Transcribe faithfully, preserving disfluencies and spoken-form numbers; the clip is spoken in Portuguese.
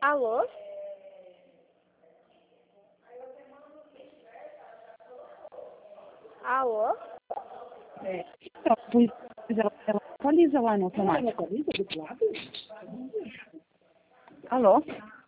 Alô? Alô? É, então, pois ela, ela atualiza lá no automático. Alô?